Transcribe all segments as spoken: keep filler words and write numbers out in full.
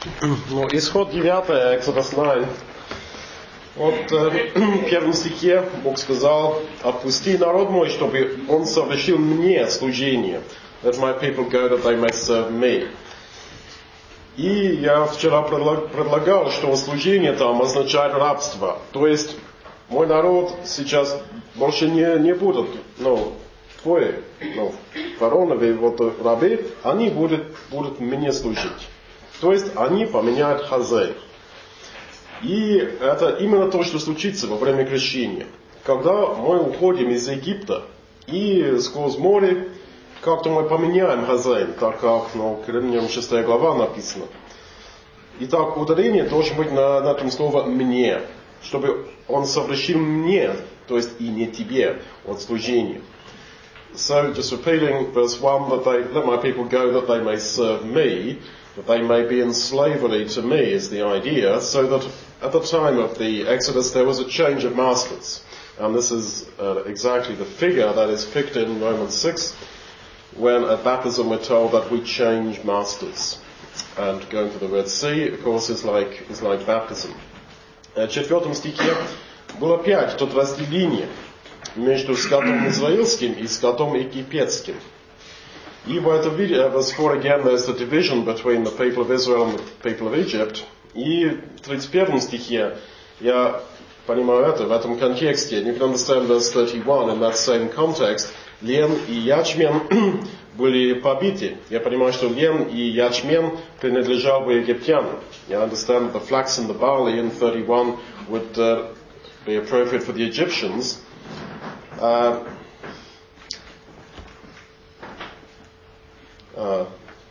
Ну, исход девятый, Exodus девять. Вот э, в первом стихе Бог сказал: «Отпусти народ мой, чтобы он совершил мне служение. Let my people go, that they may serve me». И я вчера предлагал, что служение там означает рабство. То есть мой народ сейчас больше не, не будут, ну, твои, ну, фараоновые вот рабы, они будут, будут мне служить. То есть они поменяют хозяев. И это именно то, что случится во время крещения. Когда мы уходим из Египта и сквозь море, как-то мы поменяем хозяин, так как, ну, Римлянам шестая глава написано. Итак, ударение должен быть на, на том слове «мне», чтобы он совершил мне, то есть и не тебе, от служения. So, just repeating verse one, that they, let my people go that they may serve me, that they may be in slavery to me is the idea, so that at the time of the Exodus there was a change of masters. And this is uh, exactly the figure that is picked in Romans six, when at baptism we're told that we change masters. And going to the Red Sea, of course, is like, is like baptism. В четвертом стихе было опять тут разделение между скотом израильским и скотом египетским. И в этом виде, verse four again, there's the division between the people of Israel and the people of Egypt. И в тридцать первом стихе, я понимаю это, в этом контексте, you can understand verse thirty-one, in that same context, лен и ячмень были побиты. Я понимаю, что лен и ячмень принадлежал бы египтянам. I understand that the flax and the barley in thirty-one would uh, be appropriate for the Egyptians. Uh, uh,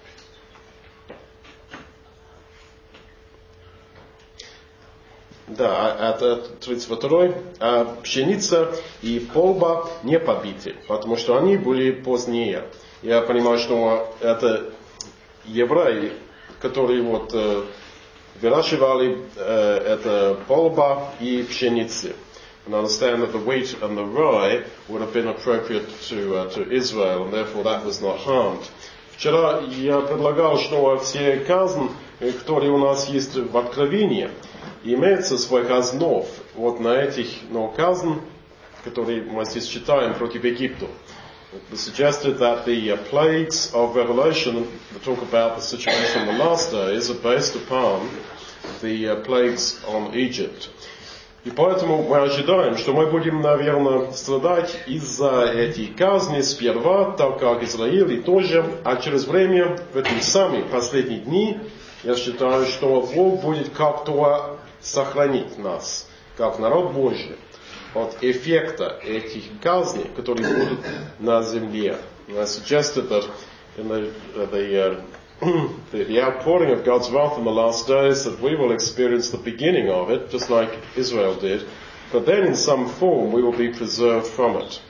Да, это тридцать второй. А пшеница и полба не побиты, потому что они были позднее. Я понимаю, что это евреи, которые вот э, выращивали э, это полба и пшеницы. And understand that the wheat and the rye would have been appropriate to, uh, to Israel, and therefore that was not harmed. Вчера я предлагал, что все казни, которые у нас есть в Откровении, имеется свой казнов вот на этих, но казн, которые мы здесь читаем против Египта. It suggested that the uh, plagues of Revelation that talk about the situation in the last days are based upon the uh, plagues on Egypt. И поэтому мы ожидаем, что мы будем, наверное, страдать из-за этих казней сперва, так как Израиль и тоже, а через время, в эти самые последние дни, я считаю, что Бог будет как-то сохранить нас, как народ Божий, от эффекта этих казней, которые будут на земле. I suggested that in the, uh, the, uh, the, the outpouring of God's wrath in the last days, that we will experience the beginning of it, just like Israel did, but then in some form we will be preserved from it.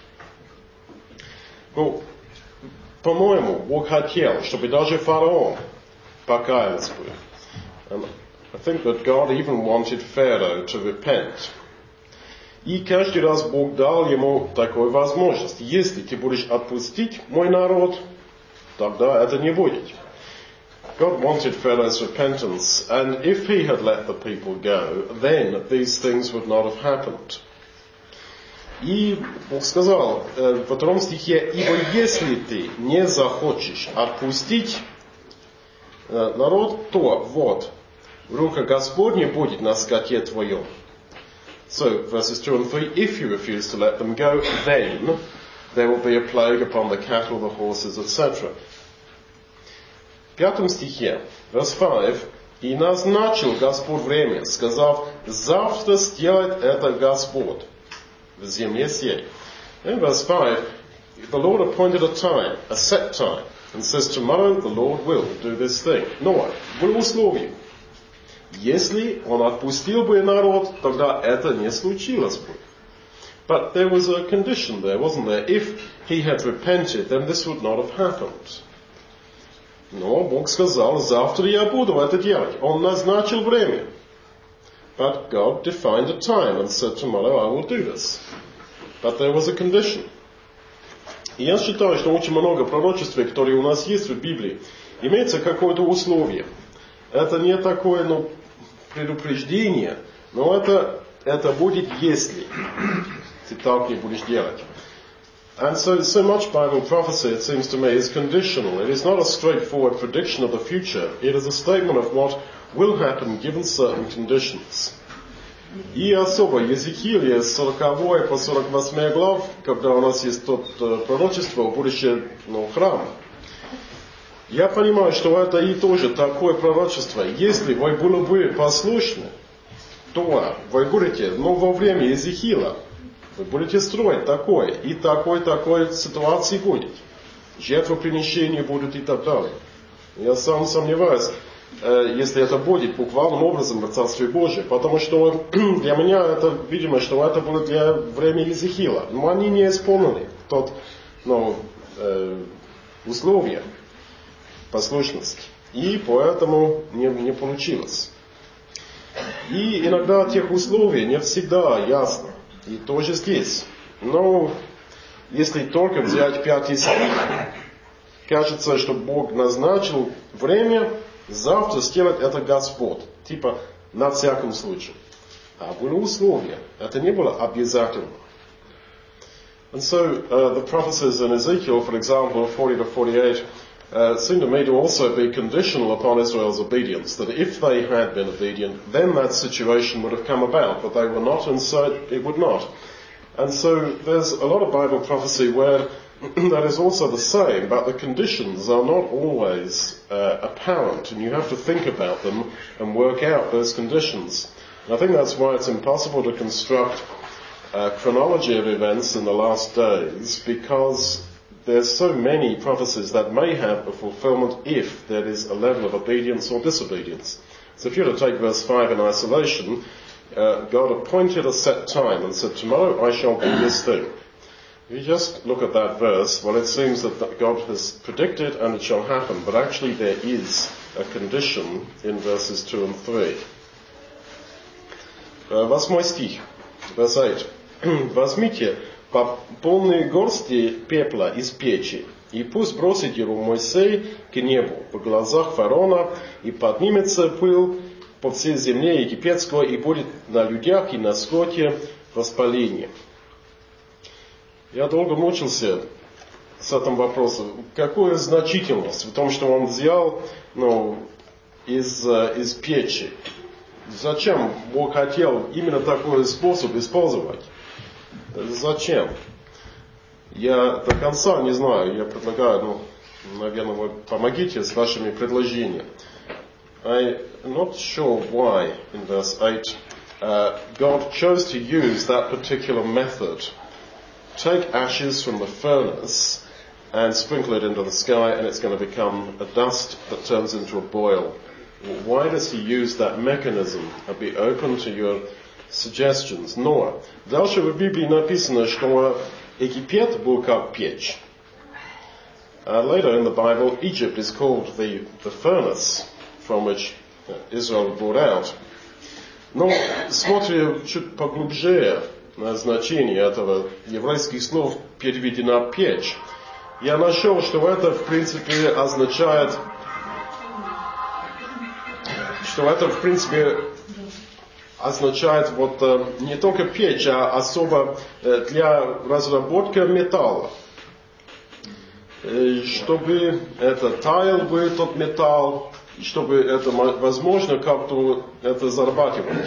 Ну, по-моему, Бог хотел, чтобы даже фараон покаялся бы. And I think that God even wanted Pharaoh to repent. И каждый раз Бог дал ему такую возможность. Если ты будешь отпустить мой народ, тогда это не будет. God wanted Pharaoh's repentance, and if he had let the people go, then these things would not have happened. И Бог сказал э, во втором стихе: «Ибо если ты не захочешь отпустить э, народ, то вот, рука Господня будет на скоте твоем». So, verses two and three, if you refuse to let them go, then there will be a plague upon the cattle, the horses, et cetera. В пятом стихе, verse five, «И назначил Господь время, сказав, завтра сделает это Господь в земле сей». In verse five, the Lord appointed a time, a set time, and says, tomorrow the Lord will do this thing. Но, было условие. Если он отпустил бы народ, тогда это не случилось бы. But there was a condition there, wasn't there? If he had repented, then this would not have happened. Но Бог сказал, завтра я буду это делать. Он назначил время. But God defined a time and said, tomorrow I will do this. But there was a condition. И я считаю, что очень много пророчеств, которые у нас есть в Библии, имеется какое-то условие. это не такое, ну, предупреждение, но это, это будет если ты так не будешь делать. And so, so much Bible prophecy, it seems to me, is conditional. It is not a straightforward prediction of the future. It is a statement of what will happen given certain conditions. И особо Иезекииле с сороковой по сорок восьмой глав, когда у нас есть тот uh, пророчество о будущем, ну, храма, я понимаю, что это и тоже такое пророчество. Если вы были бы послушны, то вы будете, но во время Иезекииля, вы будете строить такое, и такой, такой ситуации будет. Жертвоприношения будут и так далее. Я сам сомневаюсь, э, если это будет буквальным образом в Царстве Божьем, потому что для меня это, видимо, что это было для времени Иезекииля. Но они не исполнили тот, ну, э, условия послушности. И поэтому не, не получилось. И иногда тех условий не всегда ясно. И тоже здесь. Но если только взять пятый стих, кажется, что Бог назначил время, завтра сделать это Господь. Типа, на всяком случае. А было условие. Это не было обязательно. And so, uh, the prophecies in Ezekiel, for example, forty to forty-eight, uh, seem to me to also be conditional upon Israel's obedience. That if they had been obedient, then that situation would have come about. But they were not, and so it would not. And so there's a lot of Bible prophecy where that is also the same, but the conditions are not always uh, apparent, and you have to think about them and work out those conditions. And I think that's why it's impossible to construct a chronology of events in the last days, because there's so many prophecies that may have a fulfillment if there is a level of obedience or disobedience. So if you were to take verse five in isolation, uh, God appointed a set time and said, tomorrow I shall do this thing. If you just look at that verse, well, it seems that God has predicted and it shall happen, but actually there is a condition in verses two and three. Uh, Восьмой стих, verse eight. Возьмите по полной горсти пепла из печи, и пусть бросит его Моисей к небу по глазах фараона, и поднимется пыл по всей земле египетской, и будет на людях и на скоте воспаление. Я долго мучился с этим вопросом. Какая значительность в том, что он взял, ну, из, из печи? Зачем Бог хотел именно такой способ использовать? Зачем? Я до конца не знаю. Я предлагаю, ну, наверное, вы помогите с вашими предложениями. I'm not sure why in verse eight uh, God chose to use that particular method. Take ashes from the furnace and sprinkle it into the sky, and it's going to become a dust that turns into a boil. Why does he use that mechanism? I'll be open to your suggestions. Но дальше в Библии написано, что Египет был как печь. Uh, later in the Bible, Egypt is called the, the furnace from which Israel brought out. Но смотря чуть поглубже на значение этого еврейских слов переведено печь, я нашел, что это в принципе означает, что это в принципе означает вот не только печь, а особо для разработки металла. Чтобы это таял бы тот металл, чтобы это возможно как-то это зарабатывать.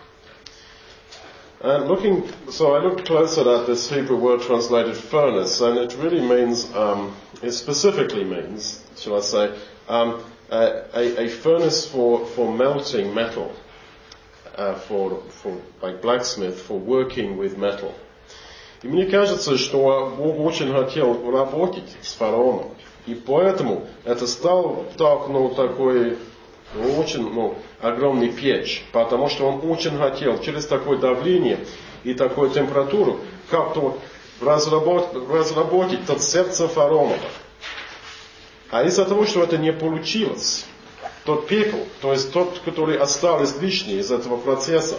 And looking, so I looked closer at this Hebrew word translated furnace, and it really means, um, it specifically means, shall I say, um, a, a, a furnace for, for melting metal, uh, for, for, like blacksmith, for working with metal. И мне кажется, что Бог очень хотел работать с фараоном, и поэтому это стал так, ну, такой, очень, ну, огромный печь, потому что он очень хотел через такое давление и такую температуру как-то разработать, разработать тот сердце фараона. А из-за того, что это не получилось, тот пепел, то есть тот, который остался лишний из этого процесса,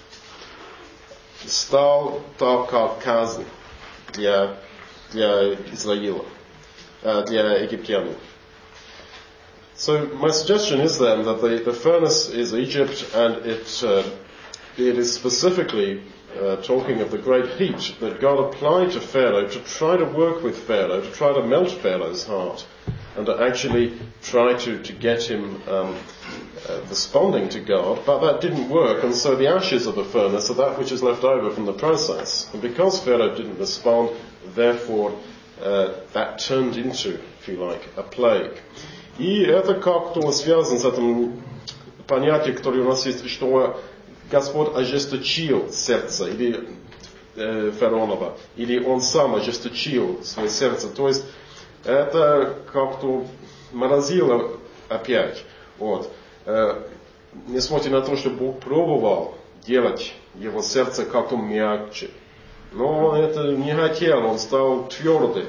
стал так, как казнь для, для Израиля, для египтян. So my suggestion is then that the, the furnace is Egypt, and it, uh, it is specifically uh, talking of the great heat that God applied to Pharaoh to try to work with Pharaoh, to try to melt Pharaoh's heart, and to actually try to, to get him um, uh, responding to God. But that didn't work, and so the ashes of the furnace are that which is left over from the process. And because Pharaoh didn't respond, therefore uh, that turned into, if you like, a plague. И это как-то связано с этим понятием, которое у нас есть, что Господь ожесточил сердце или э, Фараонова, или он сам ожесточил свое сердце. То есть это как-то морозило опять. Вот. Э, несмотря на то, что Бог пробовал делать его сердце как-то мягче, но он это не хотел, он стал твердым.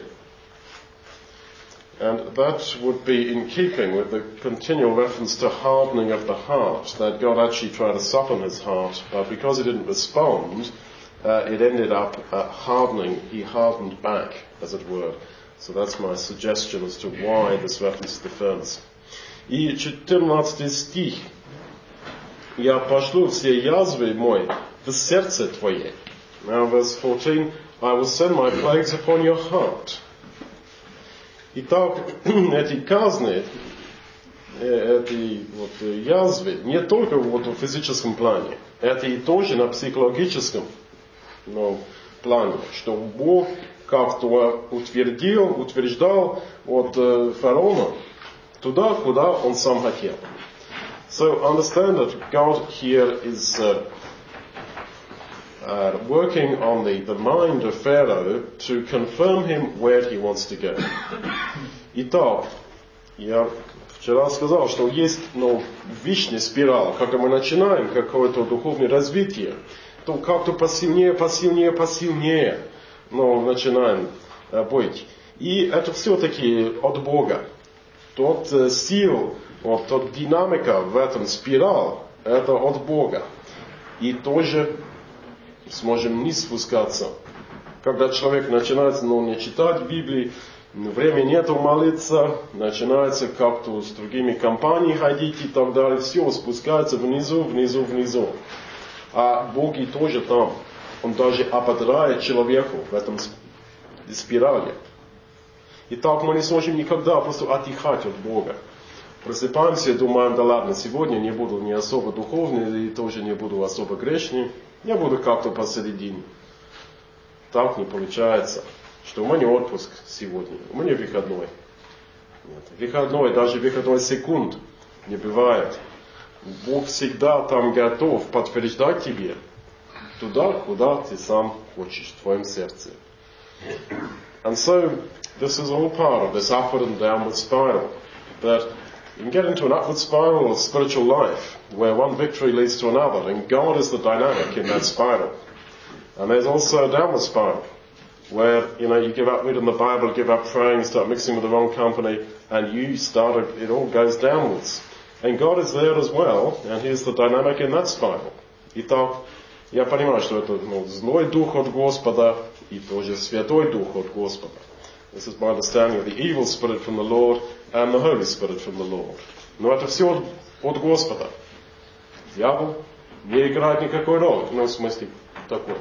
And that would be in keeping with the continual reference to hardening of the heart, that God actually tried to soften his heart, but because he didn't respond, uh, it ended up uh, hardening. He hardened back, as it were. So that's my suggestion as to why this reference to the furnace. И четырнадцатый стих. «Я пошлю все язвы мои в сердце твое». Now verse fourteen, «I will send my plagues upon your heart». Итак, эти казни, эти вот язвы, не только вот в физическом плане, это и тоже на психологическом ну, плане, что Бог как-то утвердил, утверждал от э, фараона туда, куда он сам хотел. So understand that God here is uh, Uh, working on the, the mind of Pharaoh to confirm him where he wants to go. Итак, я вчера сказал, что есть ну, вечная спираль. Когда мы начинаем какое-то духовное развитие, то как-то посильнее, посильнее, посильнее ну, начинаем uh, быть. И это все-таки от Бога. Тот uh, сил, вот, тот динамика в этом спираль, это от Бога. И тоже сможем вниз спускаться. Когда человек начинает ну, не читать Библии, времени нету молиться, начинается как-то с другими компаниями ходить и так далее, все спускается внизу, внизу, внизу. А Бог и тоже там. Он даже ободряет человеку в этом спирали. И так мы не сможем никогда просто отдыхать от Бога. Просыпаемся и думаем, да ладно, сегодня не буду не особо духовный и тоже не буду особо грешный. Я буду как-то посередине. Так не получается, что у меня отпуск сегодня, у меня выходной. Нет, выходной, даже выходной секунд не бывает. Бог всегда там готов подтверждать тебе туда, куда ты сам хочешь, в твоем сердце. And so, this is all part of this upward and downward spiral. That you can get into an upward spiral of spiritual life, where one victory leads to another, and God is the dynamic in that spiral. And there's also a downward spiral, where, you know, you give up reading the Bible, give up praying, start mixing with the wrong company, and you start, it all goes downwards. And God is there as well, and He's the dynamic in that spiral. Итак, я понимаю, что это ну, злой дух от Господа, и тоже святой дух от Господа. This is my understanding of the evil spirit from the Lord and the Holy Spirit from the Lord. Но это все от Господа. Дьявол не играет никакой роли, в смысле такой.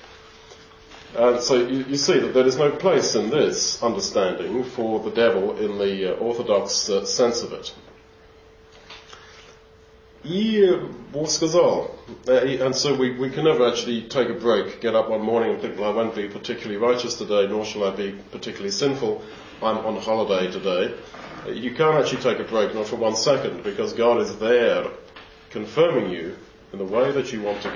And so you, you see that there is no place in this understanding for the devil in the uh, orthodox uh, sense of it. И Бог сказал, and so we, we can never actually take a break, get up one morning and think, well, I won't be particularly righteous today, nor shall I be particularly sinful. I'm on holiday today. You can't actually take a break, not for one second, because God is there confirming you in the way that you want to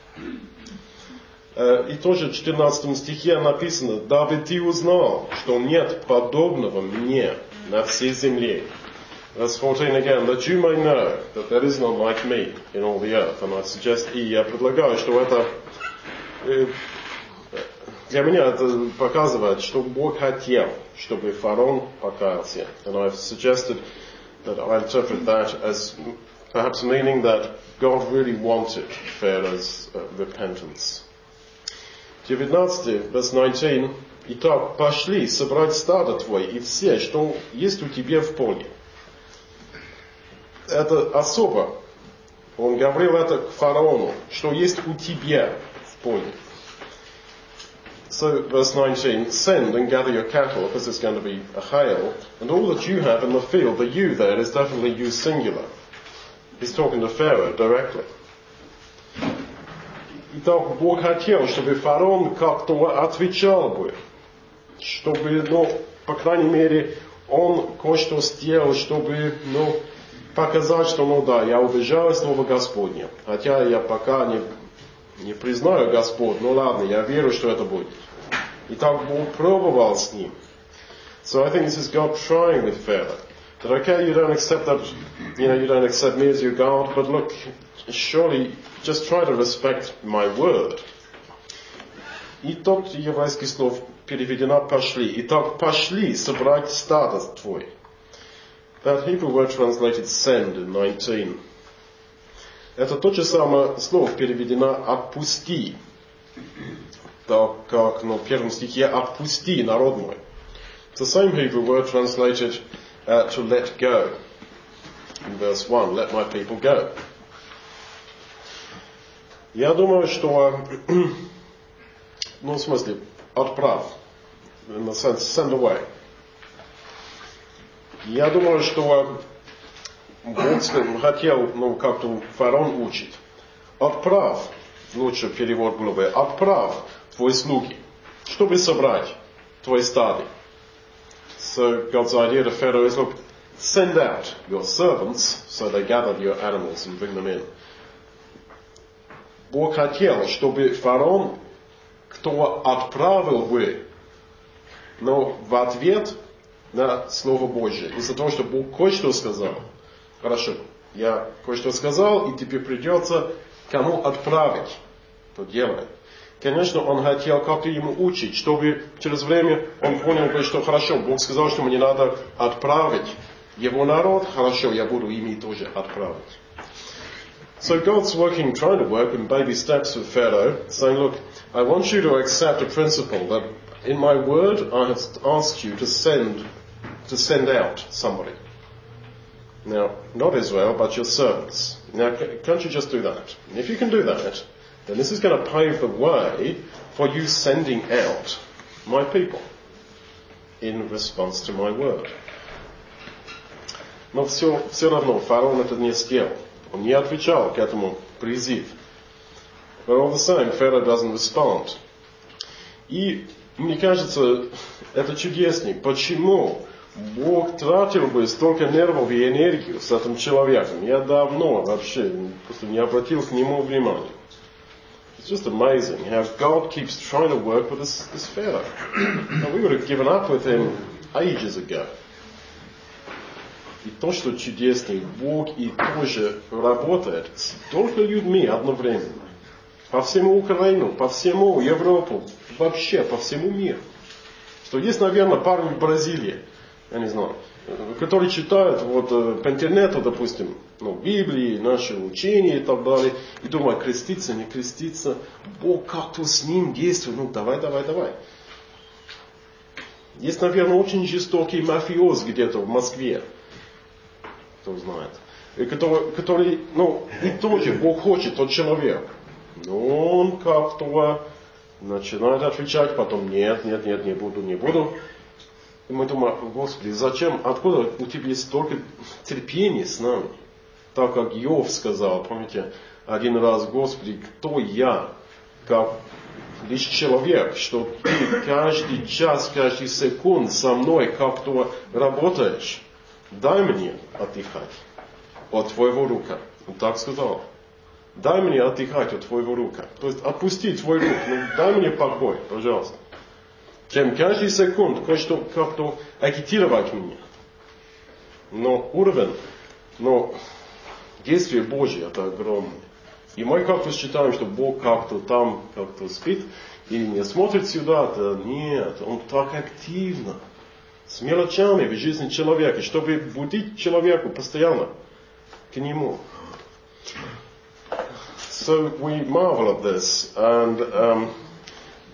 go. И тоже в четырнадцатом стихе написано, «Дабы ты узнал, что нет подобного мне на всей земле». Verse fourteen again, that you may know that there is none like me in all the earth. And I suggest, и я предлагаю, что это, для меня это показывает, что Бог хотел, чтобы фараон покаялся. And I've suggested that I interpret that as perhaps meaning that God really wanted Pharaoh's uh, repentance. девятнадцатый, verse nineteen, «Итак, пошли собрать стадо твое и все, что есть у тебя в поле». это особо. Он говорил это к фараону, что есть у тебя в поле. So, verse nineteen, send and gather your cattle, because it's going to be a hail, and all that you have in the field. The you there is definitely you singular. He's talking to Pharaoh directly. Итак, Бог хотел, чтобы фараон как-то отвечал бы, чтобы, ну, по крайней мере, он кое-что сделал, чтобы, ну, показать, что, ну да, я убежал из Слова Господня, хотя я пока не, не признаю Господь, ну ладно, я верю, что это будет. И так Бог пробовал с ним. So I think this is God trying with Pharaoh. That okay, you don't accept that, you know, you don't accept me as your God, but look, surely just try to respect my word. И тот еврейский слово переведено «пошли». Итак, пошли собрать стадо твой. That Hebrew word translated send in nineteen. Это то же самое слово переведено «отпусти». Так как на первом стихе «отпусти, народ мой». It's the same Hebrew word translated uh, to let go. In verse one, let my people go. Я думаю, что, ну, в смысле, отправь. In the sense, send away. Я думаю, что Бог хотел, ну, как-то фараон учить. Отправь, лучше перевод было бы, отправь твои слуги, чтобы собрать твои стады. So God's idea to Pharaoh is, look, send out your servants, so they gathered your animals and bring them in. Бог хотел, чтобы фараон, кто отправил бы, но в ответ на Слово Божье, из-за того, что Бог кое-что сказал. Хорошо, я кое-что сказал, и теперь придется кому отправить, то делай. Конечно, он хотел как-то ему учить, чтобы через время он понял, что хорошо, Бог сказал, что мне надо отправить его народ, хорошо, я буду ими тоже отправить. So God's working, trying to work in baby steps with Pharaoh, saying, look, I want you to accept a principle that in my word I have asked you to send, to send out somebody. Now, not Israel, but your servants. Now, can't you just do that? And if you can do that, then this is going to pave the way for you sending out my people in response to my word. Но все, все равно фараон это не сделал. Он не отвечал к этому призыву. But all the same, Pharaoh doesn't respond. И мне кажется, это чудеснее. Почему Бог тратил бы столько нервов и энергию с этим человеком? Я давно вообще просто не обратил к нему внимания. It's just amazing how God keeps trying to work with this, this Pharaoh. Now, we would have given up with him ages ago. И то, что чудеснее, Бог и тоже работает с только людьми одновременно. По всему Украину, по всему Европу, вообще по всему миру. Что есть, наверное, парни в Бразилии, я не знаю, которые читают вот по интернету, допустим, ну, Библии, наши учения и так далее, и думают, креститься, не креститься, Бог как-то с ним действует, ну давай, давай, давай. Есть, наверное, очень жестокий мафиоз где-то в Москве, кто знает, и который, который, ну, и тоже Бог хочет, тот человек. Но он как-то начинает отвечать, потом нет, нет, нет, не буду, не буду. И мы думаем, Господи, зачем, откуда у тебя есть столько терпения с нами? Так как Иов сказал, помните, один раз, Господи, кто я, как лишь человек, что ты каждый час, каждый секунд со мной как-то работаешь, дай мне отдыхать от твоего рука. Он так сказал. Дай мне отдыхать от твоего рука. То есть отпусти твой рук, ну дай мне покой, пожалуйста. Чем каждый секунд кое-что как-то агитировать меня. Но уровень, но действие Божье это огромное. И мы как-то считаем, что Бог как-то там как-то спит и не смотрит сюда-то. Нет, Он так активно, с мелочами в жизни человека, чтобы будить человеку постоянно к Нему. So we marvel at this, and um,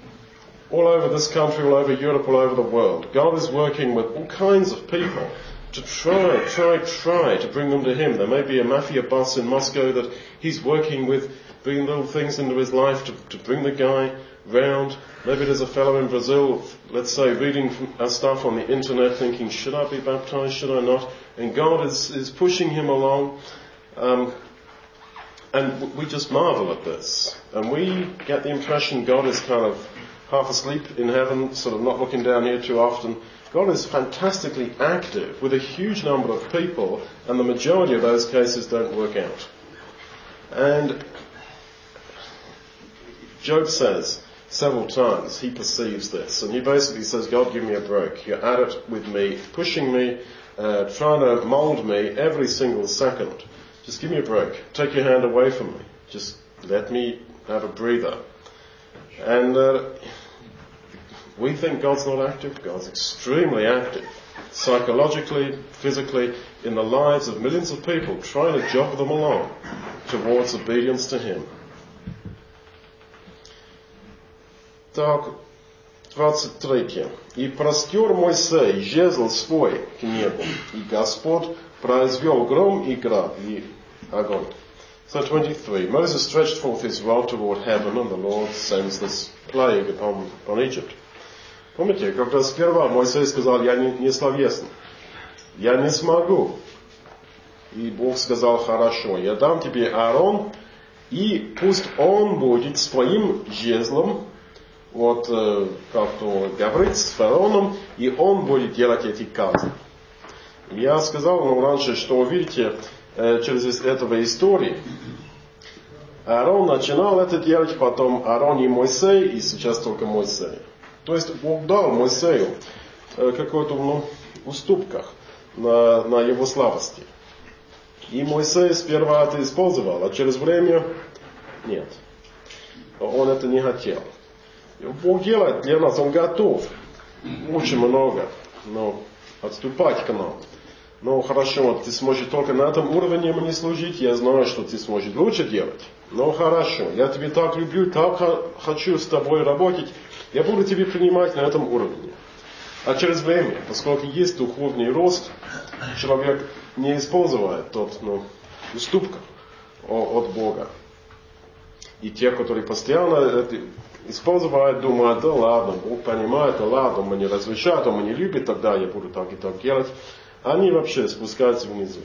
all over this country, all over Europe, all over the world, God is working with all kinds of people to try, try, try to bring them to him. There may be a mafia boss in Moscow that he's working with, bringing little things into his life to, to bring the guy round. Maybe there's a fellow in Brazil, let's say, reading our stuff on the internet thinking, should I be baptized, should I not? And God is, is pushing him along. Um, and we just marvel at this. And we get the impression God is kind of half asleep in heaven, sort of not looking down here too often. God is fantastically active with a huge number of people, and the majority of those cases don't work out. And Job says several times he perceives this, and he basically says, God, give me a break. You're at it with me, pushing me, uh, trying to mold me every single second. Just give me a break. Take your hand away from me. Just let me have a breather. And uh, we think God's not active. God's extremely active, psychologically, physically, in the lives of millions of people, trying to jog them along towards obedience to Him. Так, двадцать третье. «И простер Мойсей жезл свой к небу, и Господь произвел гром и град, и огонь». So twenty-three. Moses stretched forth his rod toward heaven, and the Lord sends this plague upon, upon Egypt. Помните, когда сперва Мойсей сказал, я не, не словесный, я не смогу. И Бог сказал, хорошо, я дам тебе Аарон, и пусть он будет с твоим жезлом, вот, как то говорить с фараоном, и он будет делать эти казни. Я сказал вам раньше, что видите, через этого истории, Аарон начинал это делать, потом Аарон и Мойсей, и сейчас только Мойсей. То есть Бог дал Мойсею какую-то ну, уступках на, на его слабости. И Мойсей сперва это использовал, а через время нет. Он это не хотел. Бог делает для нас, Он готов очень много, но отступать к нам. Ну хорошо, ты сможешь только на этом уровне мне служить, я знаю, что ты сможешь лучше делать. Но хорошо, я тебя так люблю, так хочу с тобой работать, я буду тебя принимать на этом уровне. А через время, поскольку есть духовный рост, человек не использует тот, ну, уступка от Бога. И те, которые постоянно это используют, думают, да ладно, Бог понимает, да ладно, Он меня разрешает, Он меня любит, тогда я буду так и так делать. Они вообще спускаются внизу.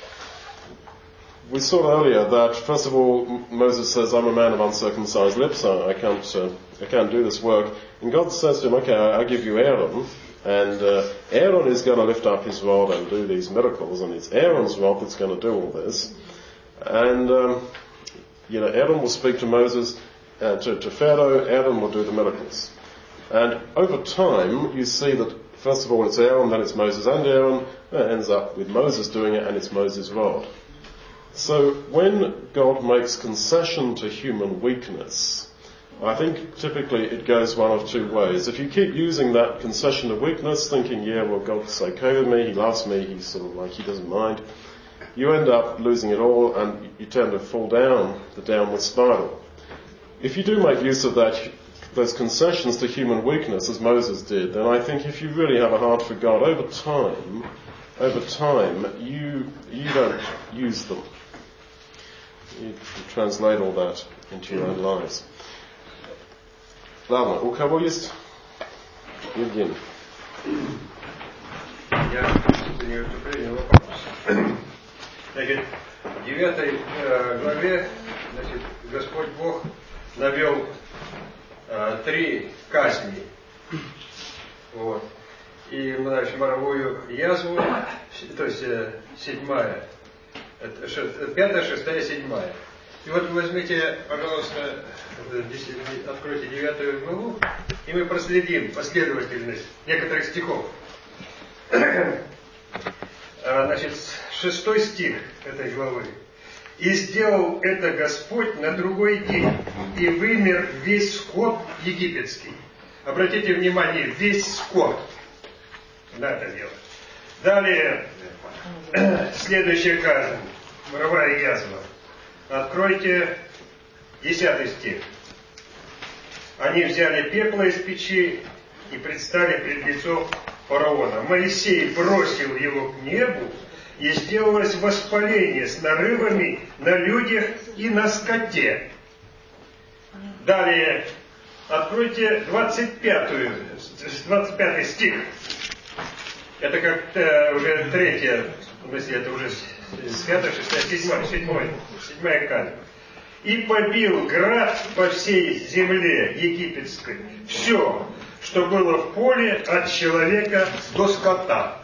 We saw earlier that first of all Moses says, I'm a man of uncircumcised lips, I can't, uh, I can't do this work. And God says to him, okay, I, I give you Aaron, and uh, Aaron is going to lift up his rod and do these miracles, and it's Aaron's rod that's going to do all this. And, um, you know, Aaron will speak to Moses, uh, to, to Pharaoh, Aaron will do the miracles. And over time, you see that first of all it's Aaron, then it's Moses and Aaron, and it ends up with Moses doing it, and it's Moses' rod. So when God makes concession to human weakness, I think typically it goes one of two ways. If you keep using that concession of weakness, thinking, yeah, well, God's okay with me, He loves me, He's sort of like, He doesn't mind, you end up losing it all and you tend to fall down the downward spiral. If you do make use of that, those concessions to human weakness, as Moses did, then I think if you really have a heart for God, over time, over time, you, you don't use them. You translate all that into your own lives. Ладно, у кого есть? Евгений. Я не выступление, вопрос. Значит, в девятой э, главе, значит, Господь Бог навел э, три казни. Вот. И значит, моровую язву, то есть э, седьмая, это, шест, пятая, шестая, седьмая. И вот возьмите, пожалуйста, откройте девятую главу, и мы проследим последовательность некоторых стихов. Значит, шестой стих этой главы. «И сделал это Господь на другой день, и вымер весь скот египетский». Обратите внимание, весь скот. На это дело. Далее, следующая казнь. Моровая язва. Откройте десятый стих. «Они взяли пепла из печи и предстали пред лицом фараона, Моисей бросил его к небу, и сделалось воспаление с нарывами на людях и на скоте. Далее, откройте двадцать пятый, двадцать пятый стих. Это как-то уже третья, это уже с пятого, шестого, седьмой, седьмой, седьмая каль. И побил град по всей земле египетской. Все, что было в поле от человека до скота.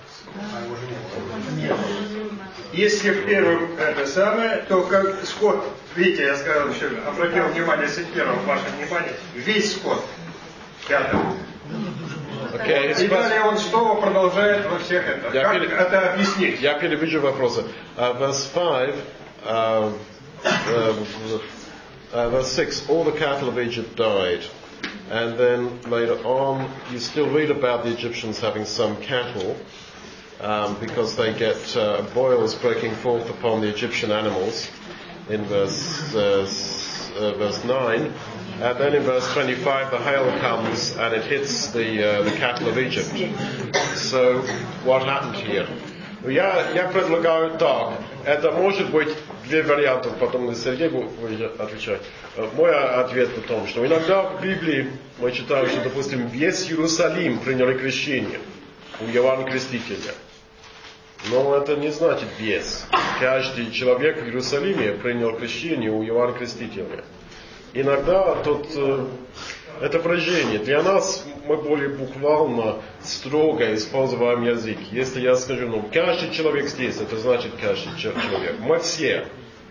Если в первом это самое, то как скот, видите, я сказал еще, обратил внимание, если первым ваше внимание, весь скот. Пятым. Okay, и далее он снова продолжает во всех это. Я как пере... это объяснить? Я перевожу вопросы. Uh, verse five, uh, uh, uh, verse six, all the cattle of Egypt died. And then later on, you still read about the Egyptians having some cattle, um, because they get uh, boils breaking forth upon the Egyptian animals in verse, uh, uh, verse nine. And then in verse twenty-five, the hail comes and it hits the, uh, the cattle of Egypt. So, what happened here? Я, я предлагаю так. Это может быть две варианта, потом Сергей будет отвечать. Мой ответ в том, что иногда в Библии мы читаем, что, допустим, весь Иерусалим приняли крещение у Иоанна Крестителя. Но это не значит весь. Каждый человек в Иерусалиме принял крещение у Иоанна Крестителя. Иногда тут э, это выражение. Для нас мы более буквально, строго используем язык. Если я скажу, ну, каждый человек здесь, это значит каждый человек. Мы все.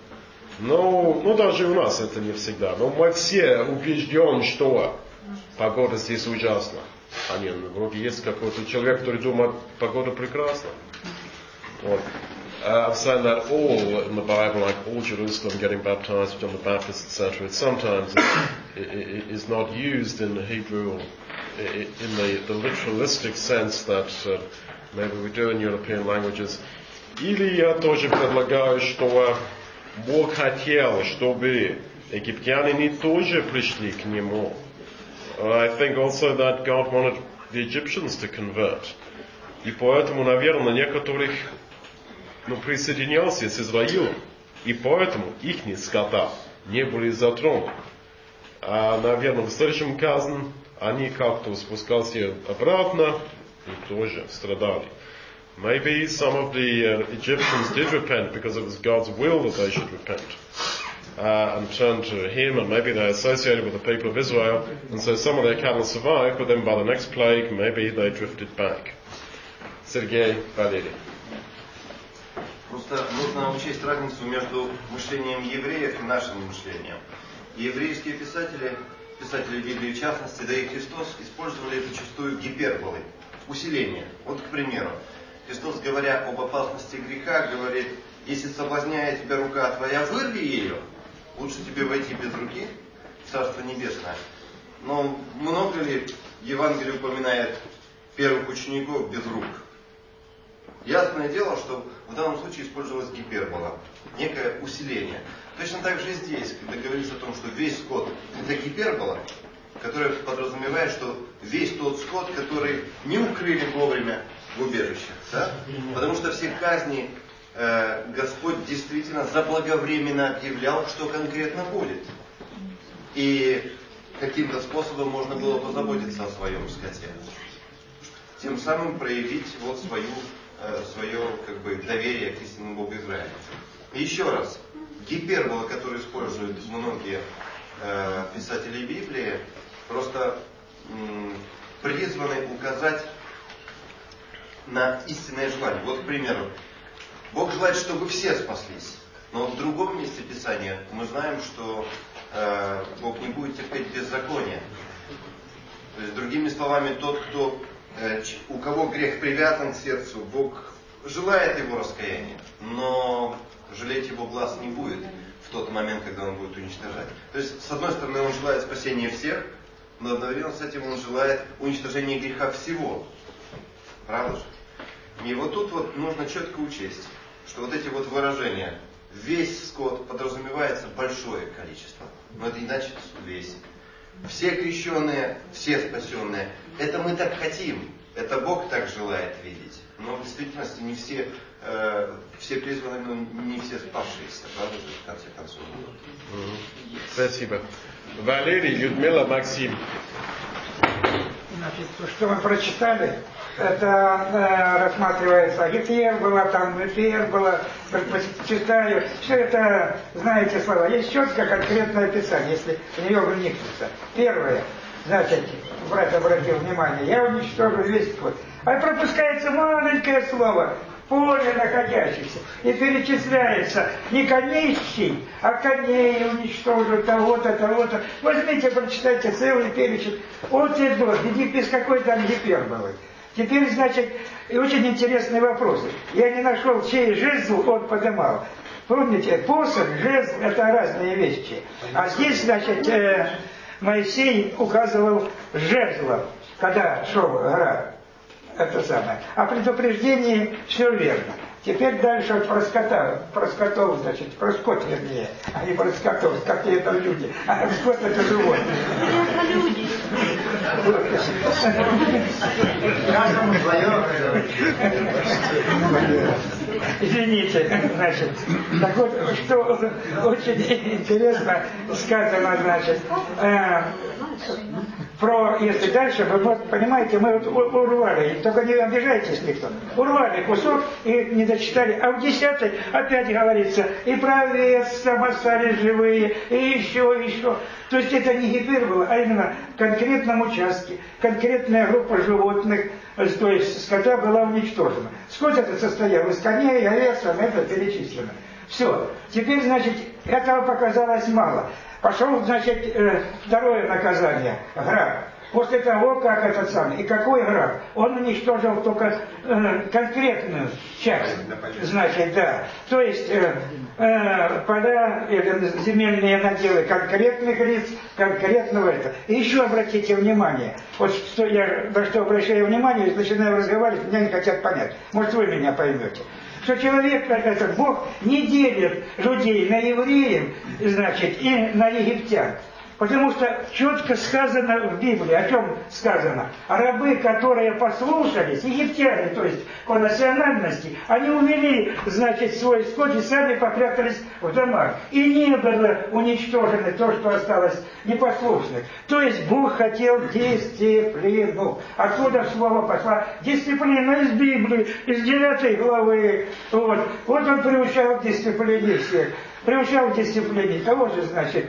Но, ну, даже у нас это не всегда. Но мы все убеждены, что погода здесь ужасна. А нет, вроде есть какой-то человек, который думает, погода прекрасна. Вот. Uh, I've said that all in the Bible, like all Jerusalem getting baptized, John the Baptist, et cetera. It sometimes it, it, is not used in the Hebrew in the, the literalistic sense that uh, maybe we do in European languages. Или я тоже предлагаю, что Бог хотел, чтобы египтяне не тоже пришли к Нему. I think also that God wanted the Egyptians to convert. И поэтому, наверное, некоторых но присоединялся с Израилем, и поэтому их скота не были затронуты. А, наверное, в следующем казне они как-то спускались обратно и тоже страдали. Maybe some of the uh, Egyptians did repent because it was God's will that they should repent uh, and turn to Him, and maybe they associated with the people of Israel, and so some of their cattle survived, but then by the next plague, maybe they drifted back. Сергей, Валерий. Просто нужно учесть разницу между мышлением евреев и нашим мышлением. И еврейские писатели, писатели Библии в частности, да и Христос, использовали зачастую гиперболы, усиление. Вот, к примеру, Христос, говоря об опасности греха, говорит, если соблазняет тебя рука твоя, вырви ее, лучше тебе войти без руки в Царство Небесное. Но много ли Евангелие упоминает первых учеников без рук? Ясное дело, что в данном случае использовалась гипербола, некое усиление. Точно так же и здесь, когда говорится о том, что весь скот это гипербола, которая подразумевает, что весь тот скот, который не укрыли вовремя в убежищах. Да? Потому что все казни э, Господь действительно заблаговременно объявлял, что конкретно будет. И каким-то способом можно было позаботиться о своем скоте. Тем самым проявить вот свою свое как бы, доверие к истинному Богу Израиля. И еще раз, гипербола, которую используют многие э, писатели Библии, просто м, призваны указать на истинное желание. Вот, к примеру, Бог желает, чтобы все спаслись. Но в другом месте Писания мы знаем, что э, Бог не будет терпеть беззакония. То есть, другими словами, тот, кто у кого грех привязан к сердцу, Бог желает его раскаяния, но жалеть его глаз не будет в тот момент, когда он будет уничтожать. То есть, с одной стороны, он желает спасения всех, но одновременно с этим он желает уничтожения греха всего. Правда же? И вот тут вот нужно четко учесть, что вот эти вот выражения, весь скот подразумевается большое количество, но это не значит весь. Все крещенные, все спасенные. Это мы так хотим. Это Бог так желает видеть. Но в действительности не все, э, все призваны, но не все спасшиеся, правда же, в конце концов. Спасибо. Валерий, Людмила, Максим. Значит, то, что мы прочитали, это э, рассматривается Гефер была, там Гефер была, читаю. Все это, знаете, слова. Есть четко конкретное описание, если в нее вникнуться. Первое, значит, брат обратил внимание, я уничтожу весь скот. А пропускается маленькое слово, поле находящихся, и перечисляется не конечный, а коней уничтожу того-то, того-то. Возьмите, прочитайте целый перечень от и до, где без какой там гиперболы. Теперь, значит, и очень интересные вопросы. Я не нашел, чей жезл он поднимал. Помните, посох, жезл – это разные вещи. А здесь, значит, э, Моисей указывал жезлом, когда шел гора. Это самое. А предупреждение все верно. Теперь дальше вот про скота, про скотов, значит, про скот вернее, а не про скотов. Скоты это люди, а скот это животные. Это люди. Каждому свое. Извините, значит. Так вот, что очень интересно сказано, значит, э, про, если дальше, вы вот, понимаете, мы вот урвали, только не обижайтесь никто, урвали кусок и не дочитали, а в десятой опять говорится, и про овец там остались живые, и еще, и еще. То есть это не гипербола, а именно в конкретном участке, конкретная группа животных, то есть скота была уничтожена. Скот это состоял из коней, овец, там это перечислено. Все. Теперь, значит, этого показалось мало. Пошел, значит, э, второе наказание, граб. После того, как этот самый, и какой граб? Он уничтожил только э, конкретную часть, значит, да. То есть э, э, поля, э, земельные наделы конкретных лиц, конкретного это. И еще обратите внимание, вот что я, на что обращаю внимание, если начинаю разговаривать, меня не хотят понять. Может, вы меня поймете. Что человек, этот Бог, не делит людей на евреев, значит, и на египтян. Потому что четко сказано в Библии, о чем сказано? Рабы, которые послушались, египтяне, то есть по национальности, они увели, значит, свой скот и сами попрятались в домах. И не было уничтожено то, что осталось непослушных. То есть Бог хотел дисциплину. Откуда слово пошла? Дисциплина из Библии, из девятой главы. Вот, вот он приучал к дисциплине всех. Приучал к дисциплине того же, значит,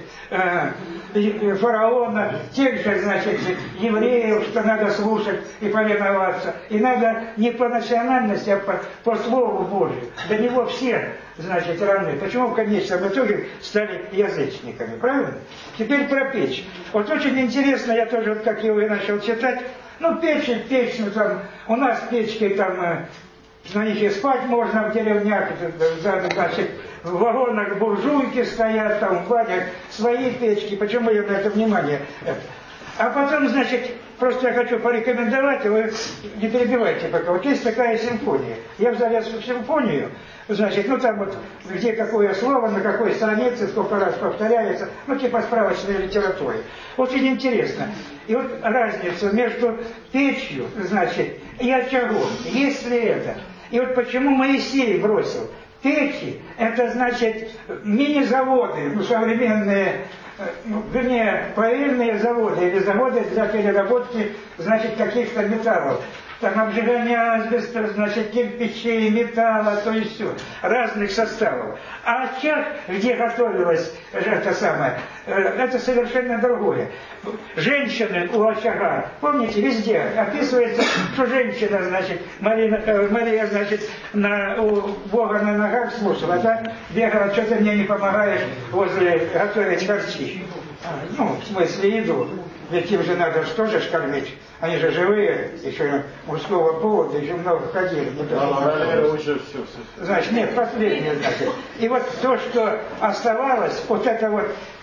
э, фараона, тех же, значит, евреев, что надо слушать и повиноваться. И надо не по национальности, а по, по Слову Божию. До него все, значит, равны. Почему в конечном итоге стали язычниками, правильно? Теперь про печь. Вот очень интересно, я тоже, вот, как его и начал читать, ну, печь, печь, ну, там, у нас печки, там, на них и спать можно в деревнях, значит, в вагонах буржуйки стоят, там в банях свои печки. Почему я на это внимание? А потом, значит, просто я хочу порекомендовать, вы не перебивайте пока. Вот есть такая симфония. Я залез в симфонию, значит, ну там вот, где какое слово, на какой странице, сколько раз повторяется, ну типа справочной литературы. Очень интересно. И вот разница между печью, значит, и очагом. Есть ли это? И вот почему Моисей бросил? Печи, это значит мини-заводы, ну, современные, ну, вернее, парильные заводы или заводы для переработки, значит, каких-то металлов. Там обжигание асбеста, значит, кирпичей, металла, то есть все, разных составов. А очаг, где готовилось это самое, это совершенно другое. Женщины у очага, помните, везде описывается, что женщина, значит, Мария, Мария значит, на, у Бога на ногах слушала, да, бегала, что ты мне не помогаешь возле готовить харчи. Ну, в смысле, еду. Ведь им же надо что же кормить? Они же живые, еще мужского повода, еще много ходили. Не Да, уже все, все. Значит, нет, последнее, значит. И вот то, что оставалось, вот это вот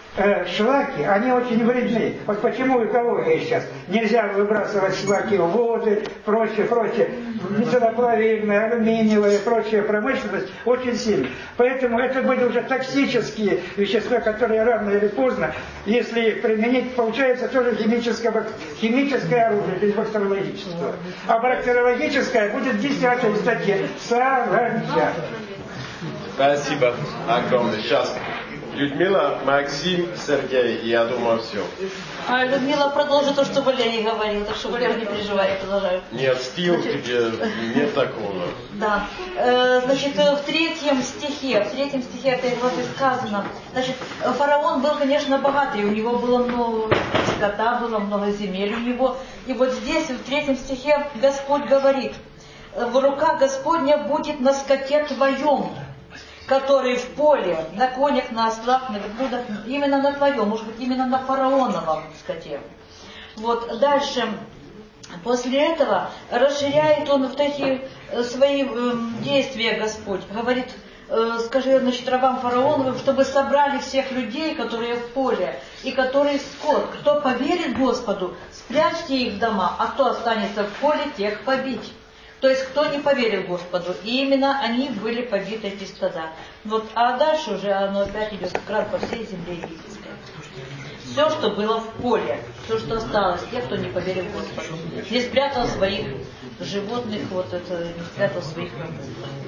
э, шлаки, они очень вредны. Вот почему экология сейчас. Нельзя выбрасывать шлаки в воды, прочее, прочее. Металлоплавильная, алюминиевая, прочая промышленность очень сильно. Поэтому это были уже токсические вещества, которые рано или поздно, если их применить, получается тоже химическое, химическое оружие без бактериологического. А бактериологическое будет в десятой статье. Саранча. Спасибо огромное. Сейчас Людмила, Максим, Сергей, я думаю, все. А Людмила продолжит то, что Валерий говорил, так что Валерий, не переживай, я продолжаю. Нет, стил тебе нет такого. Да. Э, значит, в третьем стихе, в третьем стихе этой главы сказано, значит, фараон был, конечно, богатый, у него было много скота, было много земель у него. И вот здесь, в третьем стихе, Господь говорит: в руках Господня будет на скоте твоем, который в поле, на конях, на ослах, на верблюдах, именно на твоем, может быть, именно на фараоновом скоте. Вот дальше, после этого, расширяет он вот эти свои э, действия Господь. Говорит, э, скажи, значит, рабам фараоновым, чтобы собрали всех людей, которые в поле, и которые скот. Кто поверит Господу, спрячьте их в дома, а кто останется в поле, тех побить. То есть, кто не поверил Господу. И именно они были побиты, эти стада. Вот, а дальше уже оно опять идет как раз по всей земле египетской. Все, что было в поле, все, что осталось, те, кто не поверил Господу. Не спрятал своих животных, вот это, не спрятал своих рабов.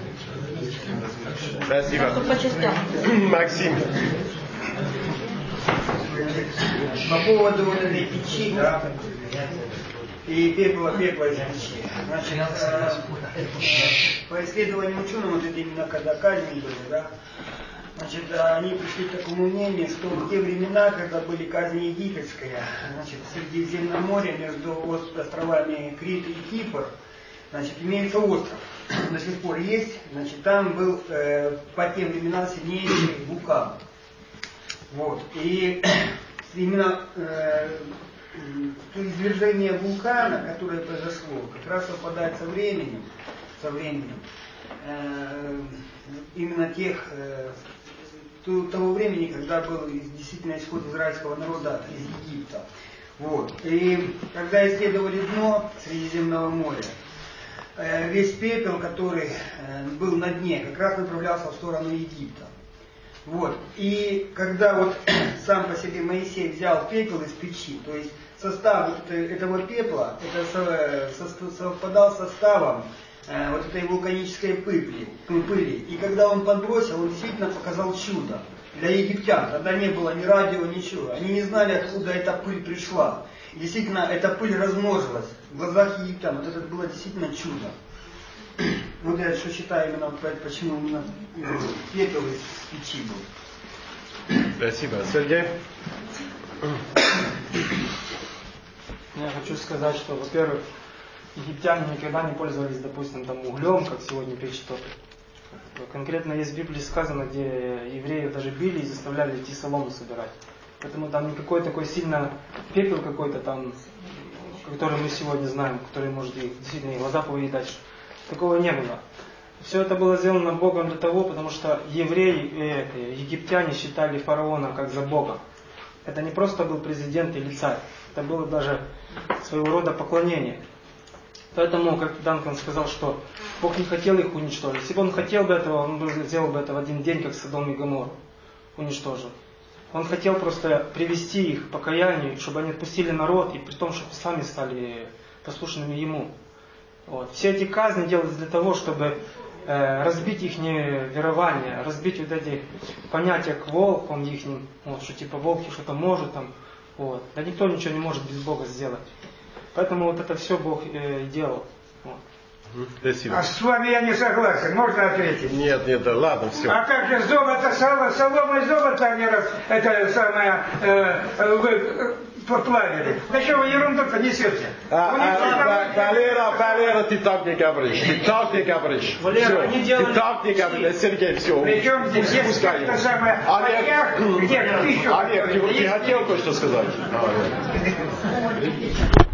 Спасибо. Так что по частям. Максим. По поводу вот этой печи, да, и пепла, пепла из печи. Значит, э, по исследованиям ученым, вот это именно когда казни были, да, значит, они пришли к такому мнению, что в те времена, когда были казни египетская, значит, в Средиземном море между островами Крит и Кипр, значит, имеется остров, до сих пор есть, значит, там был э, по тем временам сильнейший вулкан. Вот, и именно э, то извержение вулкана, которое произошло, как раз совпадает со временем, со временем э, именно тех, э, того времени, когда был действительно исход израильского народа из Египта. Вот. И когда исследовали дно Средиземного моря, э, весь пепел, который э, был на дне, как раз направлялся в сторону Египта. Вот. И когда вот сам по себе Моисей взял пепел из печи, то есть состав вот этого пепла, это совпадал с составом э, вот этой вулканической пыли, пыли. И когда он подбросил, он действительно показал чудо для египтян. Тогда не было ни радио, ничего. Они не знали, откуда эта пыль пришла. И действительно, эта пыль размножилась в глазах египтян. Вот это было действительно чудо. Вот я что считаю именно, почему именно пепел из печи был. Спасибо. Сергей? Я хочу сказать, что, во-первых, египтяне никогда не пользовались, допустим, там углем, как сегодня печь что-то. Конкретно есть в Библии сказано, где евреев даже били и заставляли идти солому собирать. Поэтому там никакой такой сильно пепел какой-то там, который мы сегодня знаем, который может их, действительно и глаза повыедать. Такого не было. Все это было сделано Богом для того, потому что евреи, э, египтяне считали фараона как за Бога. Это не просто был президент или царь. Это было даже своего рода поклонение. Поэтому, как Данкан сказал, что Бог не хотел их уничтожить. Если бы он хотел бы этого, он бы сделал бы это в один день, как Содом и Гоморру уничтожил. Он хотел просто привести их к покаянию, чтобы они отпустили народ, и при том, чтобы сами стали послушными ему. Вот. Все эти казни делались для того, чтобы э, разбить их верование, разбить вот эти понятия к волкам их, вот, что типа волки что-то может там. Вот. Да никто ничего не может без Бога сделать. Поэтому вот это все Бог э, делал. Вот. Спасибо. А с вами я не согласен, можно ответить? Нет, нет, да, ладно, все. А как же золото, соло, солома и золото они раз, это самое, э, э, вы э, поплавили. Да что вы ерунду-то несете? А, а, Валера, Валера, ты так не говоришь, ты так не говоришь. Валера, все, делали... ты так не говоришь, Сергей, все. Причем здесь есть это самое, Олег, где пищу. Олег, ты, ты хотел кое-что сказать?